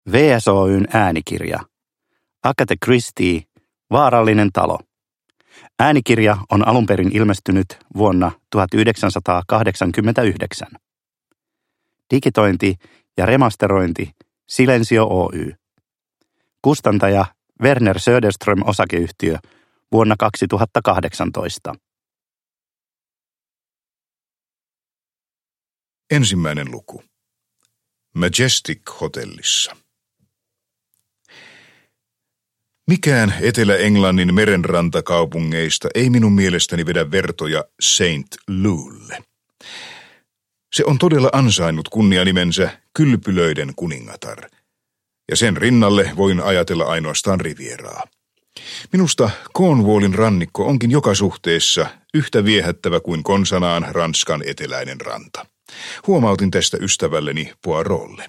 VSOY:n äänikirja. Agatha Christie, Vaarallinen talo. Äänikirja on alun perin ilmestynyt vuonna 1989. Digitointi ja remasterointi Silensio Oy. Kustantaja Werner Söderström Osakeyhtiö vuonna 2018. Ensimmäinen luku. Majestic-hotellissa. Mikään Etelä-Englannin merenrantakaupungeista ei minun mielestäni vedä vertoja St. Loulle. Se on todella ansainnut kunnianimensä kylpylöiden kuningatar, ja sen rinnalle voin ajatella ainoastaan Rivieraa. Minusta Cornwallin rannikko onkin joka suhteessa yhtä viehättävä kuin konsanaan Ranskan eteläinen ranta. Huomautin tästä ystävälleni Poirolle.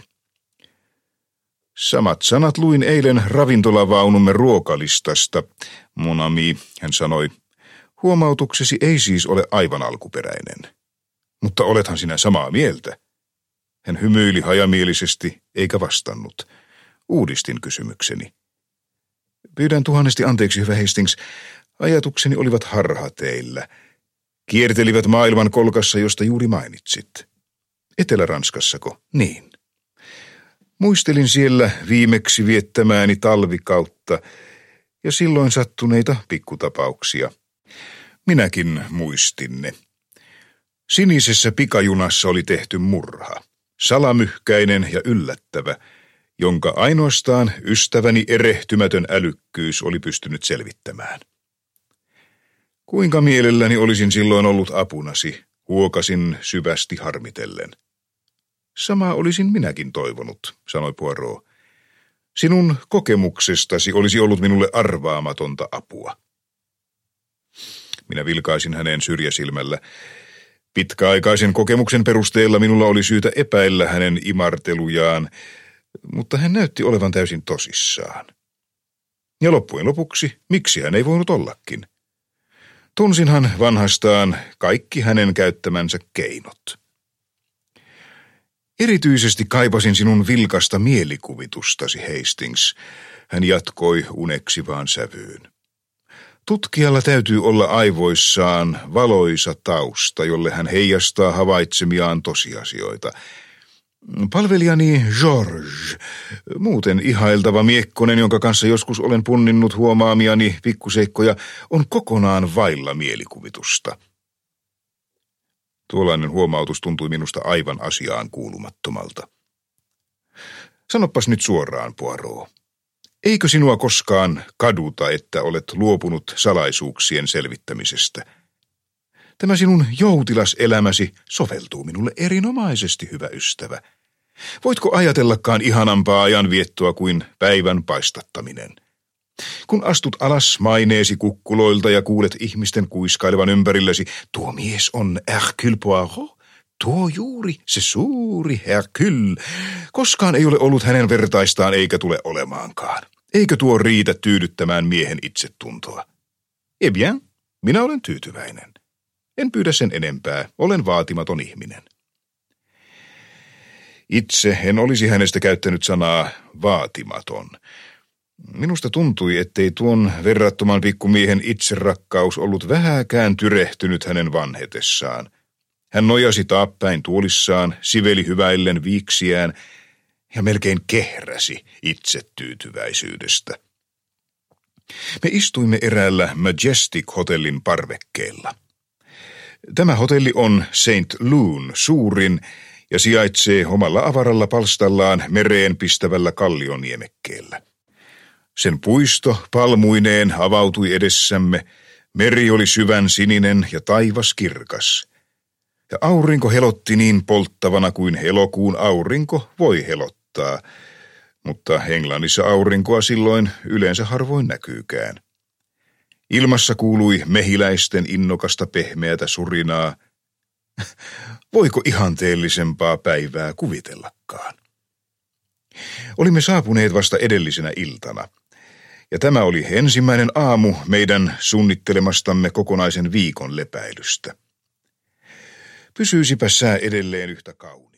Samat sanat luin eilen ravintolavaunumme ruokalistasta. Mon ami, hän sanoi, huomautuksesi ei siis ole aivan alkuperäinen. Mutta olethan sinä samaa mieltä. Hän hymyili hajamielisesti eikä vastannut. Uudistin kysymykseni. Pyydän tuhannesti anteeksi, hyvä Hastings. Ajatukseni olivat harhateillä. Kiertelivät maailman kolkassa, josta juuri mainitsit. Etelä-Ranskassako? Niin. Muistelin siellä viimeksi viettämääni talvikautta ja silloin sattuneita pikkutapauksia. Minäkin muistin ne. Sinisessä pikajunassa oli tehty murha, salamyhkäinen ja yllättävä, jonka ainoastaan ystäväni erehtymätön älykkyys oli pystynyt selvittämään. Kuinka mielelläni olisin silloin ollut apunasi, huokasin syvästi harmitellen. Samaa olisin minäkin toivonut, sanoi Poirot. Sinun kokemuksestasi olisi ollut minulle arvaamatonta apua. Minä vilkaisin hänen syrjäsilmällä. Pitkäaikaisen kokemuksen perusteella minulla oli syytä epäillä hänen imartelujaan, mutta hän näytti olevan täysin tosissaan. Ja loppujen lopuksi, miksi hän ei voinut ollakin? Tunsinhan vanhastaan kaikki hänen käyttämänsä keinot. Erityisesti kaipasin sinun vilkasta mielikuvitustasi, Hastings, hän jatkoi uneksivaan sävyyn. Tutkijalla täytyy olla aivoissaan valoisa tausta, jolle hän heijastaa havaitsemiaan tosiasioita. Palvelijani George, muuten ihailtava miekkonen, jonka kanssa joskus olen punninnut huomaamiani pikkuseikkoja, on kokonaan vailla mielikuvitusta. Tuollainen huomautus tuntui minusta aivan asiaan kuulumattomalta. Sanoppas nyt suoraan, Poirot. Eikö sinua koskaan kaduta, että olet luopunut salaisuuksien selvittämisestä? Tämä sinun joutilas elämäsi soveltuu minulle erinomaisesti, hyvä ystävä. Voitko ajatellakaan ihanampaa ajanviettoa kuin päivän paistattaminen? Kun astut alas maineesi kukkuloilta ja kuulet ihmisten kuiskailevan ympärillesi, tuo mies on Hercule Poirot, tuo juuri se suuri Hercule. Koskaan ei ole ollut hänen vertaistaan eikä tule olemaankaan. Eikö tuo riitä tyydyttämään miehen itsetuntoa? Eh bien, minä olen tyytyväinen. En pyydä sen enempää, olen vaatimaton ihminen. Itse en olisi hänestä käyttänyt sanaa vaatimaton. Minusta tuntui, ettei tuon verrattoman pikkumiehen itserakkaus ollut vähääkään tyrehtynyt hänen vanhetessaan. Hän nojasi taappäin tuolissaan, siveli hyväillen viiksiään ja melkein kehräsi itsetyytyväisyydestä. Me istuimme eräällä Majestic-hotellin parvekkeella. Tämä hotelli on St. Loun suurin ja sijaitsee omalla avaralla palstallaan mereen pistävällä kallioniemekkeellä. Sen puisto palmuineen avautui edessämme, meri oli syvän sininen ja taivas kirkas. Ja aurinko helotti niin polttavana kuin elokuun aurinko voi helottaa, mutta Englannissa aurinkoa silloin yleensä harvoin näkyykään. Ilmassa kuului mehiläisten innokasta pehmeätä surinaa. Voiko ihanteellisempaa päivää kuvitellakaan? Olimme saapuneet vasta edellisenä iltana, ja tämä oli ensimmäinen aamu meidän suunnittelemastamme kokonaisen viikon lepäilystä. Pysyisipä sää edelleen yhtä kauan.